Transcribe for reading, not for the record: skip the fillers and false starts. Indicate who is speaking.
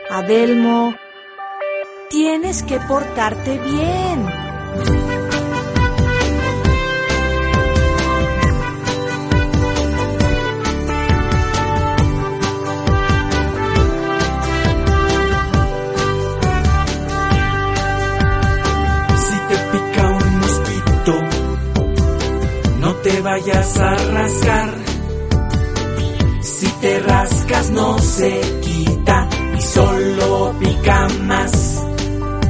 Speaker 1: Adelmo, tienes que portarte bien.
Speaker 2: Si te pica un mosquito, no te vayas a rascar. Si te rascas no se quita y solo pica más.